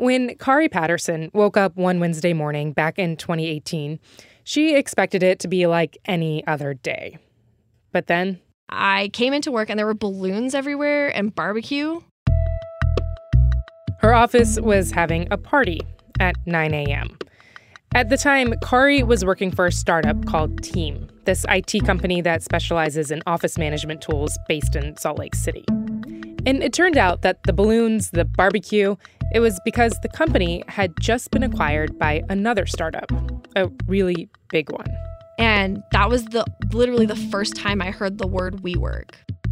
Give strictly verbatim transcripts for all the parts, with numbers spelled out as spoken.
When Kari Patterson woke up one Wednesday morning back in twenty eighteen, she expected it to be like any other day. But then I came into work and there were balloons everywhere and barbecue. Her office was having a party at nine a.m. At the time, Kari was working for a startup called Team, this I T company that specializes in office management tools based in Salt Lake City. And it turned out that the balloons, the barbecue, it was because the company had just been acquired by another startup, a really big one. And that was the literally the first time I heard the word WeWork.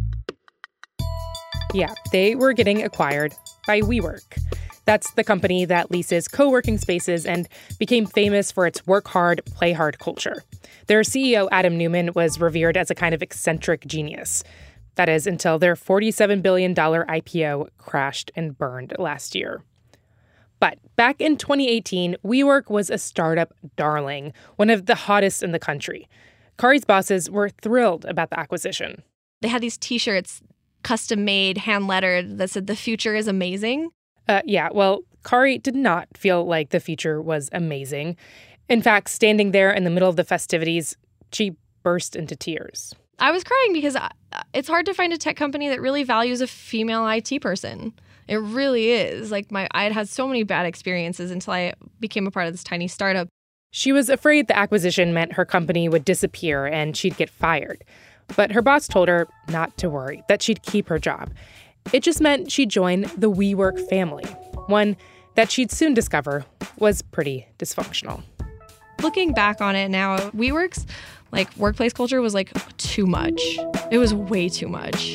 Yeah, they were getting acquired by WeWork. That's the company that leases co-working spaces and became famous for its work hard, play hard culture. Their C E O, Adam Neumann, was revered as a kind of eccentric genius. That is, until their forty-seven billion dollars I P O crashed and burned last year. But back in twenty eighteen, WeWork was a startup darling, one of the hottest in the country. Kari's bosses were thrilled about the acquisition. They had these T-shirts, custom-made, hand-lettered, that said, "The future is amazing." Uh, yeah, well, Kari did not feel like the future was amazing. In fact, standing there in the middle of the festivities, she burst into tears. I was crying because it's hard to find a tech company that really values a female I T person. It really is. Like, my, I had had so many bad experiences until I became a part of this tiny startup. She was afraid the acquisition meant her company would disappear and she'd get fired. But her boss told her not to worry, that she'd keep her job. It just meant she'd join the WeWork family, one that she'd soon discover was pretty dysfunctional. Looking back on it now, WeWork's like workplace culture was like too much. It was way too much.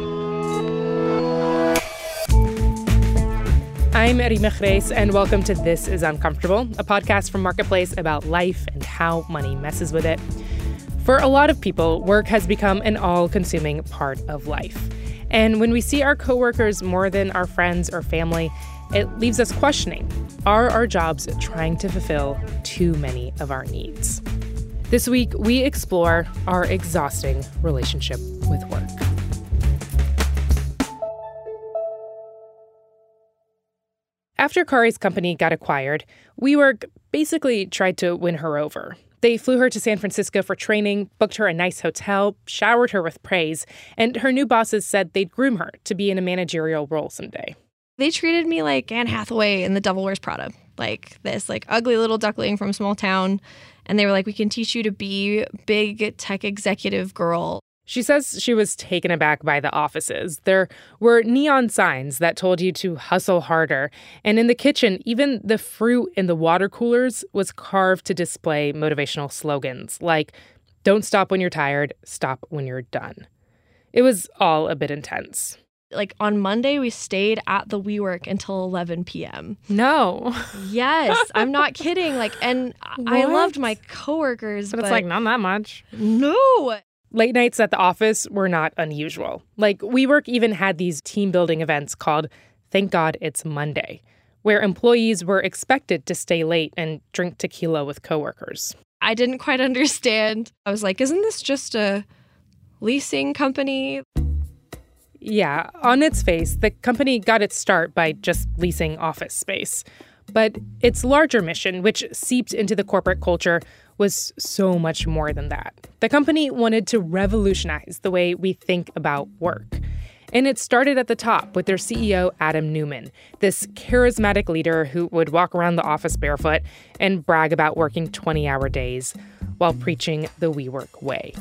I'm Reema Khrais, and welcome to This is Uncomfortable, a podcast from Marketplace about life and how money messes with it. For a lot of people, work has become an all-consuming part of life. And when we see our coworkers more than our friends or family, it leaves us questioning, are our jobs trying to fulfill too many of our needs? This week, we explore our exhausting relationship with work. After Kari's company got acquired, WeWork basically tried to win her over. They flew her to San Francisco for training, booked her a nice hotel, showered her with praise, and her new bosses said they'd groom her to be in a managerial role someday. They treated me like Anne Hathaway in The Devil Wears Prada, like this like ugly little duckling from small town. And they were like, we can teach you to be big tech executive girl. She says she was taken aback by the offices. There were neon signs that told you to hustle harder. And in the kitchen, even the fruit in the water coolers was carved to display motivational slogans like, don't stop when you're tired, stop when you're done. It was all a bit intense. Like on Monday, we stayed at the WeWork until eleven p.m. No. Yes, I'm not kidding. Like, and What? I loved my coworkers, But, but it's like, not that much. No. Late nights at the office were not unusual. Like, WeWork even had these team-building events called Thank God It's Monday, where employees were expected to stay late and drink tequila with coworkers. I didn't quite understand. I was like, isn't this just a leasing company? Yeah, on its face, the company got its start by just leasing office space. But its larger mission, which seeped into the corporate culture, was so much more than that. The company wanted to revolutionize the way we think about work. And it started at the top with their C E O, Adam Neumann, this charismatic leader who would walk around the office barefoot and brag about working twenty-hour days while preaching the WeWork way.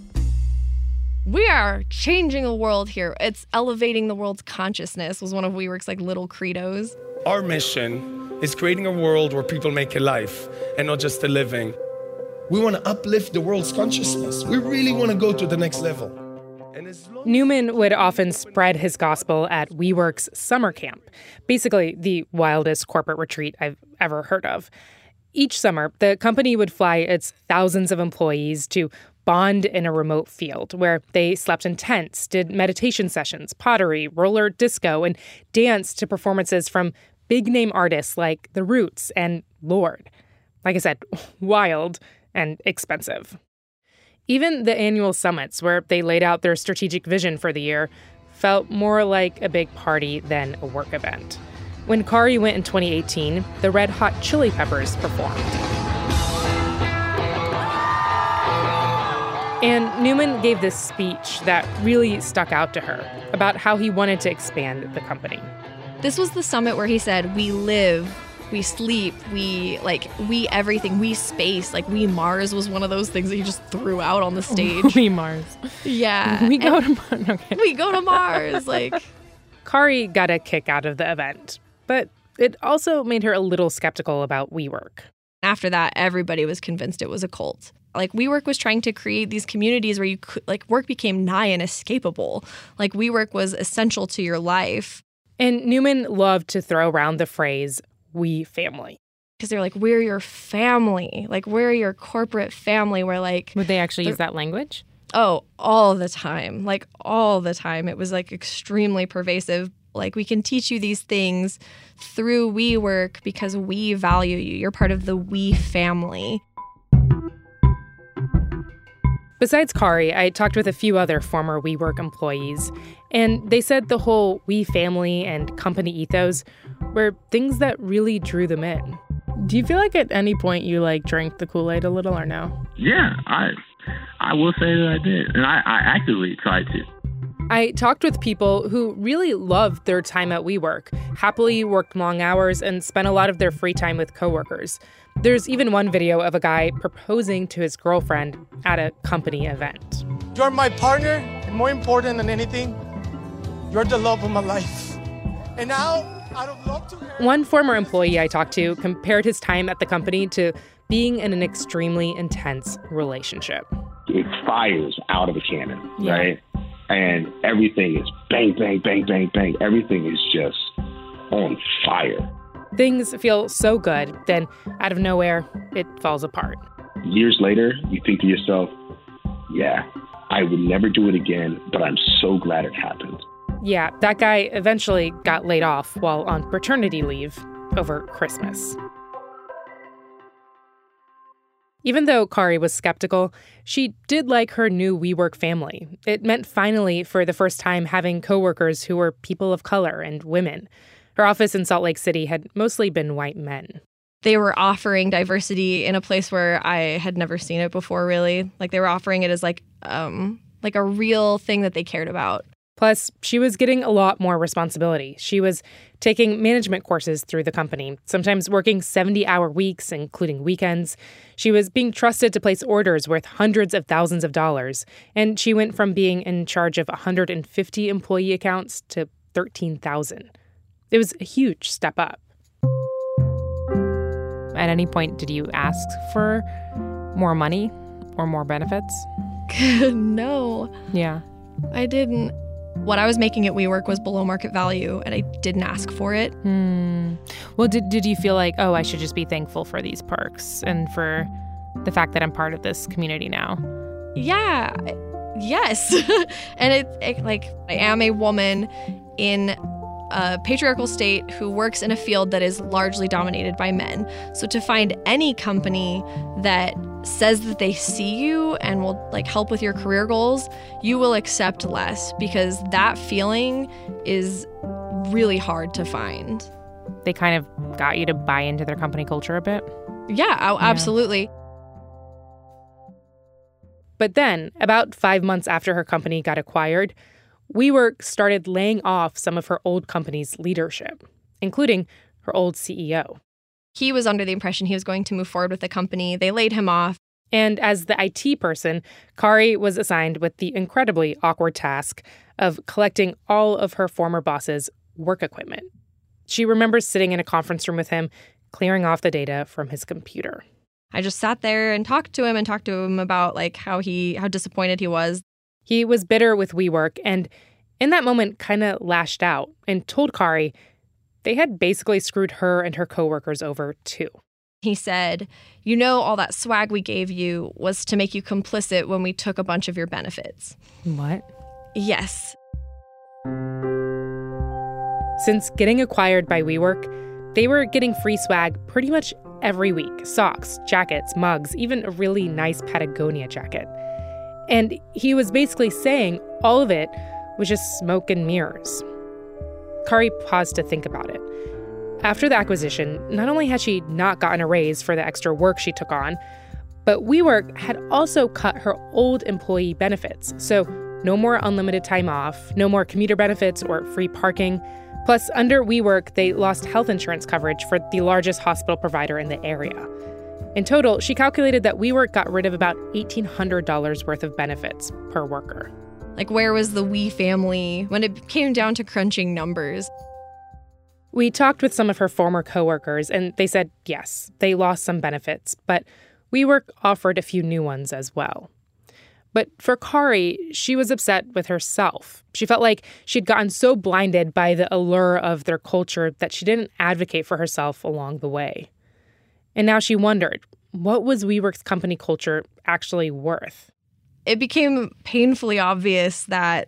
We are changing the world here. It's elevating the world's consciousness was one of WeWork's like little credos. Our mission is creating a world where people make a life and not just a living. We want to uplift the world's consciousness. We really want to go to the next level. And as long- Neumann would often spread his gospel at WeWork's summer camp, basically the wildest corporate retreat I've ever heard of. Each summer, the company would fly its thousands of employees to bond in a remote field where they slept in tents, did meditation sessions, pottery, roller disco, and danced to performances from big-name artists like The Roots and Lorde. Like I said, wild and expensive. Even the annual summits where they laid out their strategic vision for the year felt more like a big party than a work event. When Kari went in twenty eighteen, the Red Hot Chili Peppers performed. And Newman gave this speech that really stuck out to her about how he wanted to expand the company. This was the summit where he said, we live, we sleep, we, like, we everything, we space. Like, we Mars was one of those things that he just threw out on the stage. We Mars. Yeah. We go to Mars. Okay. We go to Mars. Like, Kari got a kick out of the event, but it also made her a little skeptical about WeWork. After that, everybody was convinced it was a cult. Like, WeWork was trying to create these communities where you could, like, work became nigh inescapable. Like, WeWork was essential to your life. And Newman loved to throw around the phrase, we family. Because they're like, we're your family. Like, we're your corporate family. We're like... Would they actually use that language? Oh, all the time. Like, all the time. It was, like, extremely pervasive. Like, we can teach you these things through WeWork because we value you. You're part of the we family. Besides Kari, I talked with a few other former WeWork employees, and they said the whole we family and company ethos were things that really drew them in. Do you feel like at any point you, like, drank the Kool-Aid a little or no? Yeah, I I will say that I did, and I, I actively tried to. I talked with people who really loved their time at WeWork, happily worked long hours, and spent a lot of their free time with coworkers. There's even one video of a guy proposing to his girlfriend at a company event. You're my partner, and more important than anything, you're the love of my life. And now, out of love to her... One former employee I talked to compared his time at the company to being in an extremely intense relationship. It fires out of a cannon, yeah. right? And everything is bang, bang, bang, bang, bang. Everything is just on fire. Things feel so good, then out of nowhere, it falls apart. Years later, you think to yourself, yeah, I would never do it again, but I'm so glad it happened. Yeah, that guy eventually got laid off while on paternity leave over Christmas. Even though Kari was skeptical, she did like her new WeWork family. It meant finally, for the first time, having coworkers who were people of color and women. Her office in Salt Lake City had mostly been white men. They were offering diversity in a place where I had never seen it before, really. Like, they were offering it as, like, um, like a real thing that they cared about. Plus, she was getting a lot more responsibility. She was taking management courses through the company, sometimes working seventy-hour weeks, including weekends. She was being trusted to place orders worth hundreds of thousands of dollars. And she went from being in charge of one hundred fifty employee accounts to thirteen thousand. It was a huge step up. At any point, did you ask for more money or more benefits? No. Yeah. I didn't. What I was making at WeWork was below market value, and I didn't ask for it. Hmm. Well, did did you feel like, oh, I should just be thankful for these perks and for the fact that I'm part of this community now? Yeah. Yes. And it, it like I am a woman in a patriarchal state who works in a field that is largely dominated by men. So to find any company that says that they see you and will, like, help with your career goals, you will accept less, because that feeling is really hard to find. They kind of got you to buy into their company culture a bit? Yeah, yeah. absolutely. But then, about five months after her company got acquired, WeWork started laying off some of her old company's leadership, including her old C E O. He was under the impression he was going to move forward with the company. They laid him off. And as the I T person, Kari was assigned with the incredibly awkward task of collecting all of her former boss's work equipment. She remembers sitting in a conference room with him, clearing off the data from his computer. I just sat there and talked to him and talked to him about, like, how he how disappointed he was. He was bitter with WeWork and in that moment kind of lashed out and told Kari they had basically screwed her and her coworkers over too. He said, you know, all that swag we gave you was to make you complicit when we took a bunch of your benefits. What? Yes. Since getting acquired by WeWork, they were getting free swag pretty much every week. Socks, jackets, mugs, even a really nice Patagonia jacket. And he was basically saying all of it was just smoke and mirrors. Kari paused to think about it. after the acquisition, not only had she not gotten a raise for the extra work she took on, but WeWork had also cut her old employee benefits. So no more unlimited time off, no more commuter benefits or free parking. Plus, under WeWork, they lost health insurance coverage for the largest hospital provider in the area. In total, she calculated that WeWork got rid of about eighteen hundred dollars worth of benefits per worker. Like, where was the We family when it came down to crunching numbers? We talked with some of her former coworkers, and they said, yes, they lost some benefits, but WeWork offered a few new ones as well. But for Kari, she was upset with herself. She felt like she'd gotten so blinded by the allure of their culture that she didn't advocate for herself along the way. And now she wondered, what was WeWork's company culture actually worth? It became painfully obvious that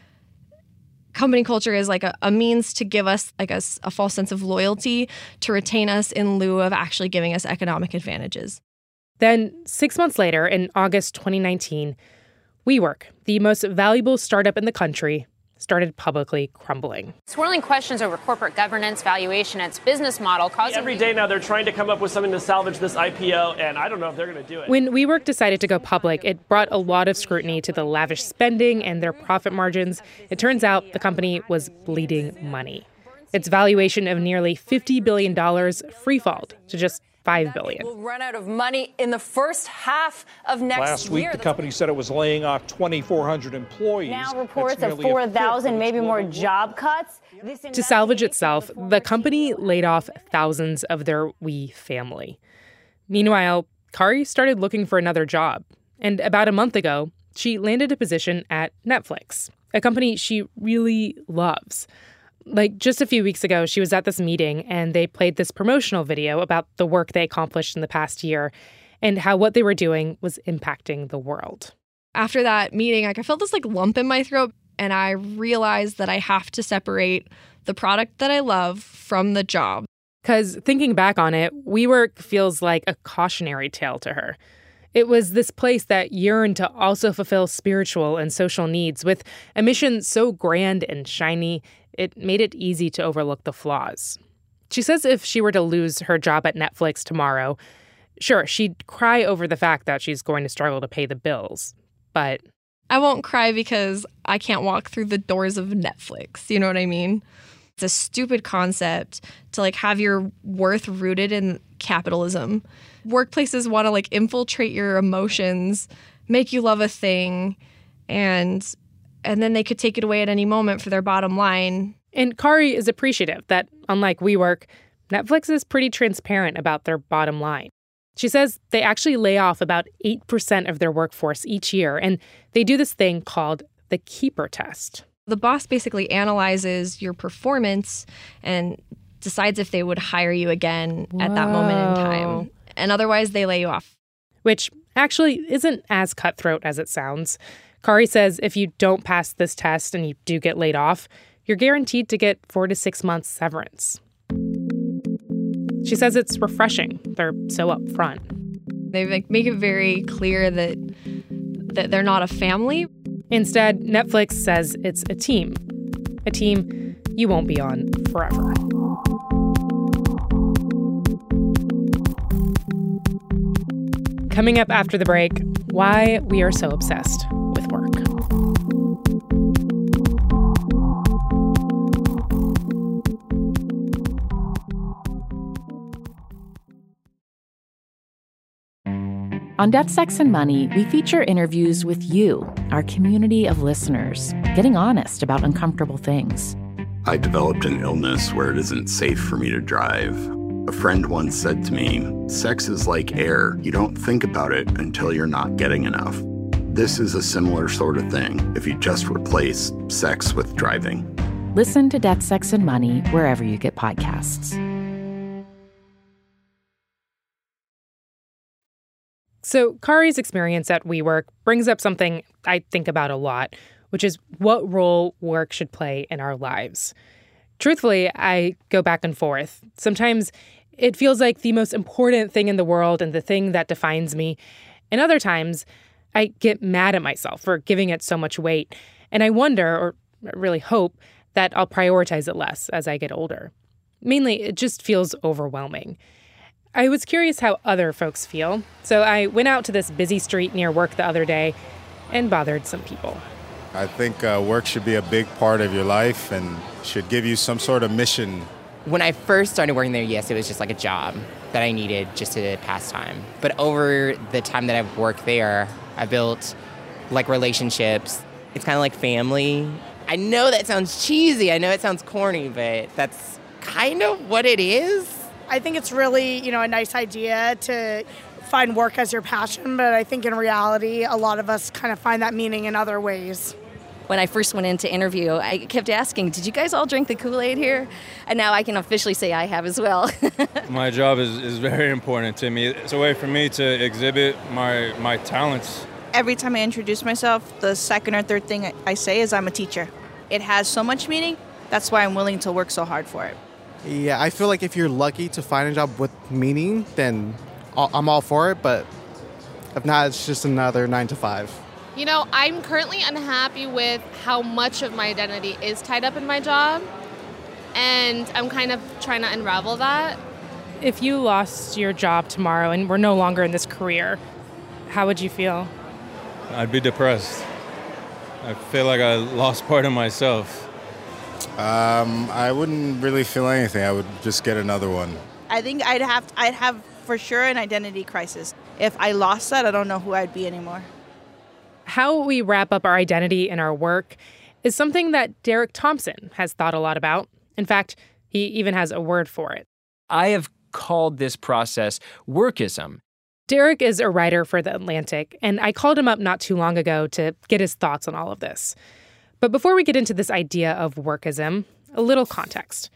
company culture is like a, a means to give us like a, a false sense of loyalty, to retain us in lieu of actually giving us economic advantages. Then, six months later, in August twenty nineteen, WeWork, the most valuable startup in the country, started publicly crumbling. Swirling questions over corporate governance, valuation, and its business model causing... Every day now they're trying to come up with something to salvage this I P O, and I don't know if they're going to do it. When WeWork decided to go public, it brought a lot of scrutiny to the lavish spending and their profit margins. It turns out the company was bleeding money. Its valuation of nearly fifty billion dollars freefalled to just five billion dollars. We'll run out of money in the first half of next year. Last week, the company said it was laying off twenty-four hundred employees. Now reports of four thousand, maybe more job cuts. To salvage itself, the company laid off thousands of their We family. Meanwhile, Kari started looking for another job. And about a month ago, she landed a position at Netflix, a company she really loves. Like, just a few weeks ago, she was at this meeting and they played this promotional video about the work they accomplished in the past year and how what they were doing was impacting the world. After that meeting, like, I felt this like lump in my throat, and I realized that I have to separate the product that I love from the job. Because thinking back on it, WeWork feels like a cautionary tale to her. It was this place that yearned to also fulfill spiritual and social needs with a mission so grand and shiny, it made it easy to overlook the flaws. She says if she were to lose her job at Netflix tomorrow, sure, she'd cry over the fact that she's going to struggle to pay the bills, but... I won't cry because I can't walk through the doors of Netflix, you know what I mean? It's a stupid concept to, like, have your worth rooted in capitalism. Workplaces want to, like, infiltrate your emotions, make you love a thing, and... and then they could take it away at any moment for their bottom line. And Kari is appreciative that, unlike WeWork, Netflix is pretty transparent about their bottom line. She says they actually lay off about eight percent of their workforce each year, and they do this thing called the Keeper Test. The boss basically analyzes your performance and decides if they would hire you again Whoa. At that moment in time. And otherwise, they lay you off. Which actually isn't as cutthroat as it sounds. Kari says if you don't pass this test and you do get laid off, you're guaranteed to get four to six months severance. She says it's refreshing. They're so upfront. They like, make it very clear that that they're not a family. Instead, Netflix says it's a team. A team you won't be on forever. Coming up after the break, why we are so obsessed with work. On Death, Sex, and Money, we feature interviews with you, our community of listeners, getting honest about uncomfortable things. I developed an illness where it isn't safe for me to drive. A friend once said to me, sex is like air. You don't think about it until you're not getting enough. This is a similar sort of thing if you just replace sex with driving. Listen to Death, Sex, and Money wherever you get podcasts. So Kari's experience at WeWork brings up something I think about a lot, which is what role work should play in our lives. Truthfully, I go back and forth. Sometimes it feels like the most important thing in the world and the thing that defines me. And other times, I get mad at myself for giving it so much weight. And I wonder, or really hope, that I'll prioritize it less as I get older. Mainly, it just feels overwhelming. I was curious how other folks feel, so I went out to this busy street near work the other day and bothered some people. I think uh, work should be a big part of your life and should give you some sort of mission. When I first started working there, yes, it was just like a job that I needed just to pass time. But over the time that I've worked there, I built like relationships. It's kind of like family. I know that sounds cheesy. I know it sounds corny, but that's kind of what it is. I think it's really, you know, a nice idea to find work as your passion, but I think in reality, a lot of us kind of find that meaning in other ways. When I first went in to interview, I kept asking, did you guys all drink the Kool-Aid here? And now I can officially say I have as well. My job is, is very important to me. It's a way for me to exhibit my, my talents. Every time I introduce myself, the second or third thing I say is I'm a teacher. It has so much meaning. That's why I'm willing to work so hard for it. Yeah, I feel like if you're lucky to find a job with meaning, then I'm all for it. But if not, it's just another nine to five. You know, I'm currently unhappy with how much of my identity is tied up in my job. And I'm kind of trying to unravel that. If you lost your job tomorrow and were no longer in this career, how would you feel? I'd be depressed. I feel like I lost part of myself. Um, I wouldn't really feel anything. I would just get another one. I think I'd have I'd have for sure an identity crisis. If I lost that, I don't know who I'd be anymore. How we wrap up our identity in our work is something that Derek Thompson has thought a lot about. In fact, he even has a word for it. I have called this process workism. Derek is a writer for The Atlantic, and I called him up not too long ago to get his thoughts on all of this. But before we get into this idea of workism, a little context.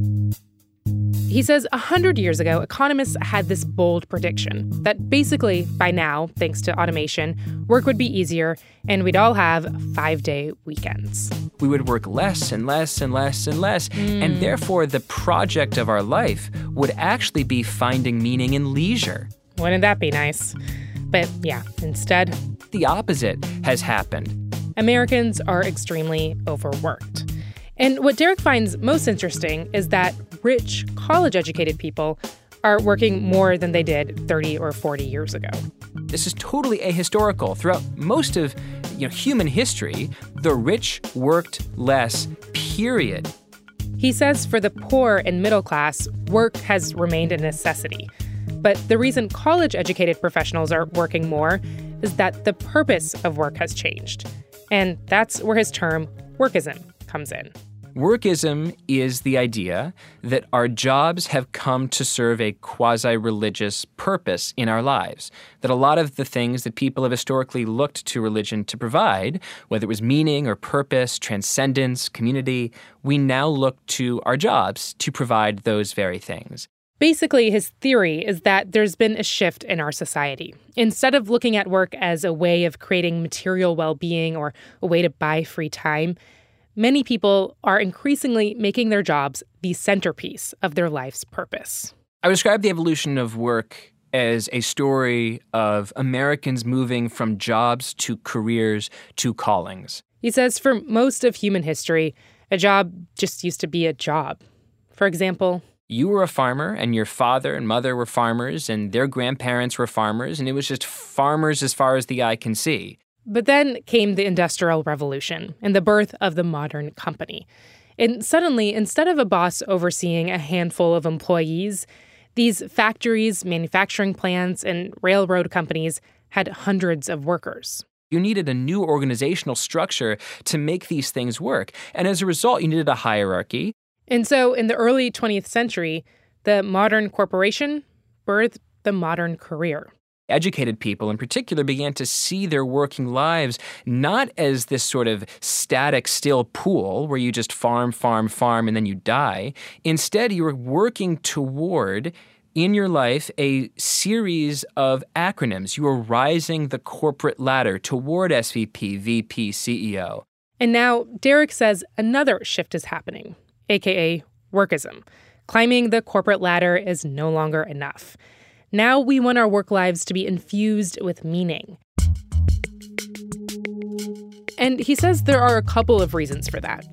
He says one hundred years ago, economists had this bold prediction that basically, by now, thanks to automation, work would be easier and we'd all have five-day weekends. We would work less and less and less and less, mm. and therefore the project of our life would actually be finding meaning in leisure. Wouldn't that be nice? But yeah, instead, the opposite has happened. Americans are extremely overworked. And what Derek finds most interesting is that rich, college-educated people are working more than they did thirty or forty years ago. This is totally ahistorical. Throughout most of you know, human history, the rich worked less, period. He says for the poor and middle class, work has remained a necessity. But the reason college-educated professionals are working more is that the purpose of work has changed. And that's where his term, workism, comes in. Workism is the idea that our jobs have come to serve a quasi-religious purpose in our lives, that a lot of the things that people have historically looked to religion to provide, whether it was meaning or purpose, transcendence, community, we now look to our jobs to provide those very things. Basically, his theory is that there's been a shift in our society. Instead of looking at work as a way of creating material well-being or a way to buy free time, many people are increasingly making their jobs the centerpiece of their life's purpose. I would describe the evolution of work as a story of Americans moving from jobs to careers to callings. He says for most of human history, a job just used to be a job. For example, you were a farmer, and your father and mother were farmers, and their grandparents were farmers, and it was just farmers as far as the eye can see. But then came the Industrial Revolution and the birth of the modern company. And suddenly, instead of a boss overseeing a handful of employees, these factories, manufacturing plants, and railroad companies had hundreds of workers. You needed a new organizational structure to make these things work. And as a result, you needed a hierarchy. And so in the early twentieth century, the modern corporation birthed the modern career. Educated people in particular began to see their working lives not as this sort of static, still pool where you just farm, farm, farm, and then you die. Instead, you were working toward, in your life, a series of acronyms. You were rising the corporate ladder toward S V P, V P, C E O. And now Derek says another shift is happening, a k a workism. Climbing the corporate ladder is no longer enough. Now we want our work lives to be infused with meaning. And he says there are a couple of reasons for that.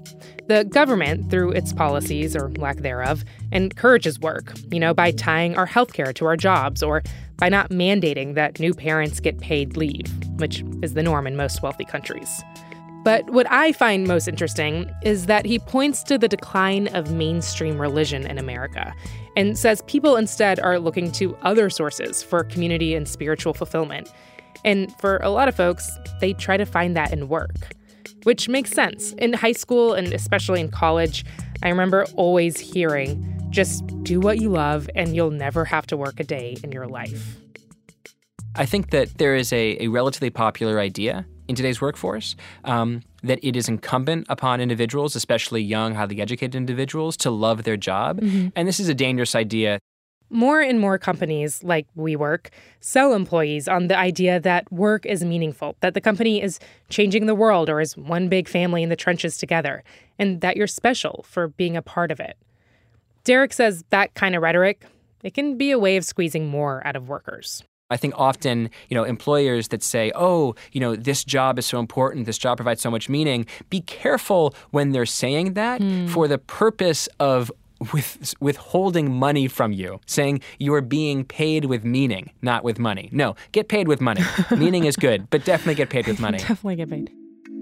The government, through its policies, or lack thereof, encourages work, you know, by tying our healthcare to our jobs or by not mandating that new parents get paid leave, which is the norm in most wealthy countries. But what I find most interesting is that he points to the decline of mainstream religion in America and says people instead are looking to other sources for community and spiritual fulfillment. And for a lot of folks, they try to find that in work. Which makes sense. In high school and especially in college, I remember always hearing, just do what you love and you'll never have to work a day in your life. I think that there is a, a relatively popular idea in today's workforce um, that it is incumbent upon individuals, especially young, highly educated individuals, to love their job. Mm-hmm. And this is a dangerous idea. More and more companies, like WeWork, sell employees on the idea that work is meaningful, that the company is changing the world or is one big family in the trenches together, and that you're special for being a part of it. Derek says that kind of rhetoric, it can be a way of squeezing more out of workers. I think often, you know, employers that say, oh, you know, this job is so important, this job provides so much meaning, be careful when they're saying that mm. for the purpose of with withholding money from you, saying you are being paid with meaning, not with money. No, get paid with money. Meaning is good, but definitely get paid with money. Definitely get paid.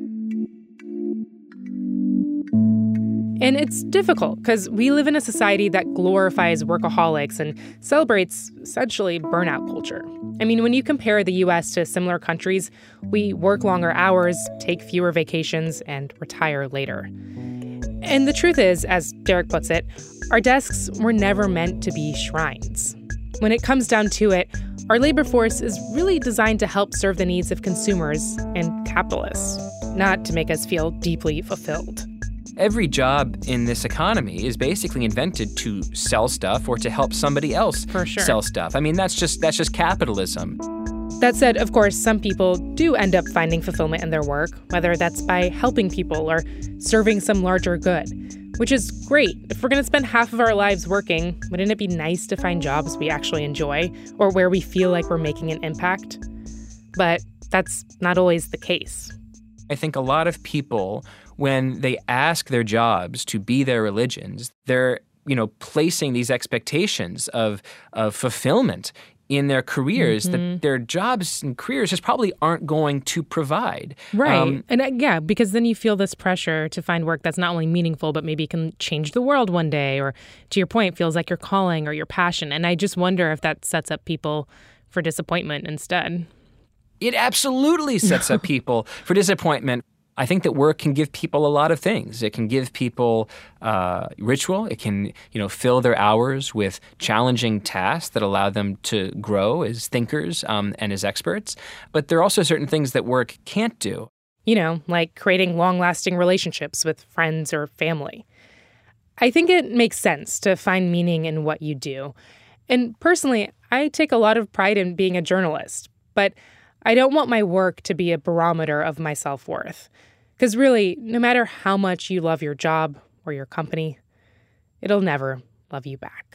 And it's difficult because we live in a society that glorifies workaholics and celebrates essentially burnout culture. I mean, when you compare the U S to similar countries, we work longer hours, take fewer vacations, and retire later. And the truth is, as Derek puts it, our desks were never meant to be shrines. When it comes down to it, our labor force is really designed to help serve the needs of consumers and capitalists, not to make us feel deeply fulfilled. Every job in this economy is basically invented to sell stuff or to help somebody else For sure. sell stuff. I mean, that's just that's just capitalism. That said, of course, some people do end up finding fulfillment in their work, whether that's by helping people or serving some larger good, which is great. If we're going to spend half of our lives working, wouldn't it be nice to find jobs we actually enjoy or where we feel like we're making an impact? But that's not always the case. I think a lot of people, when they ask their jobs to be their religions, they're, you know, placing these expectations of of fulfillment in their careers mm-hmm. that their jobs and careers just probably aren't going to provide. Right. Um, and uh, yeah, because then you feel this pressure to find work that's not only meaningful, but maybe can change the world one day, or to your point, feels like your calling or your passion. And I just wonder if that sets up people for disappointment instead. It absolutely sets up people for disappointment. I think that work can give people a lot of things. It can give people uh, ritual. It can, you know, fill their hours with challenging tasks that allow them to grow as thinkers um, and as experts. But there are also certain things that work can't do. You know, like creating long-lasting relationships with friends or family. I think it makes sense to find meaning in what you do. And personally, I take a lot of pride in being a journalist. But I don't want my work to be a barometer of my self-worth. Because really, no matter how much you love your job or your company, it'll never love you back.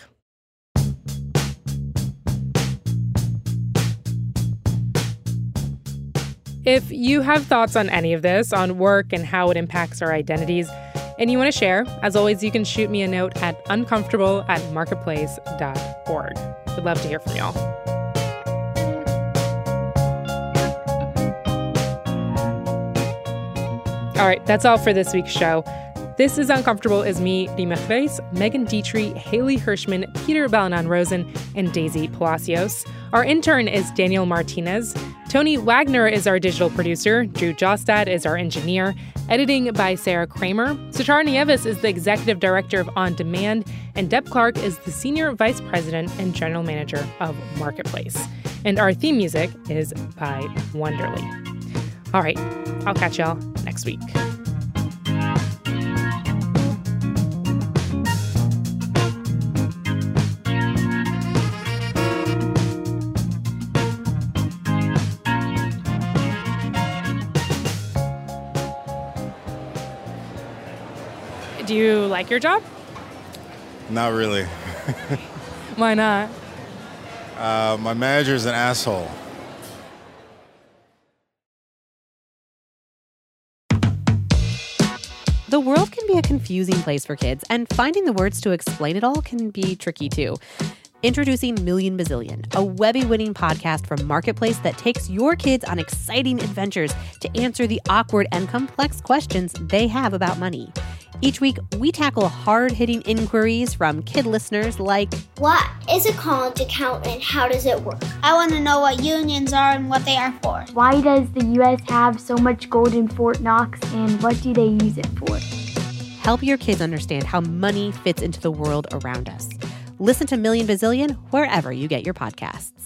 If you have thoughts on any of this, on work and how it impacts our identities, and you want to share, as always, you can shoot me a note at uncomfortable at marketplace dot org. We'd love to hear from y'all. All right, that's all for this week's show. This is Uncomfortable is me, Reema Khrais, Megan Dietrich, Haley Hirschman, Peter Balanan-Rosen, and Daisy Palacios. Our intern is Daniel Martinez. Tony Wagner is our digital producer. Drew Jostad is our engineer. Editing by Sarah Kramer. Satara Nieves is the executive director of On Demand. And Deb Clark is the senior vice president and general manager of Marketplace. And our theme music is by Wonderly. All right, I'll catch y'all next week. Do you like your job? Not really. Why not? Uh, my manager's an asshole. The world can be a confusing place for kids, and finding the words to explain it all can be tricky too. Introducing Million Bazillion, a Webby-winning podcast from Marketplace that takes your kids on exciting adventures to answer the awkward and complex questions they have about money. Each week, we tackle hard-hitting inquiries from kid listeners like, what is a college account and how does it work? I want to know what unions are and what they are for. Why does the U S have so much gold in Fort Knox and what do they use it for? Help your kids understand how money fits into the world around us. Listen to Million Bazillion wherever you get your podcasts.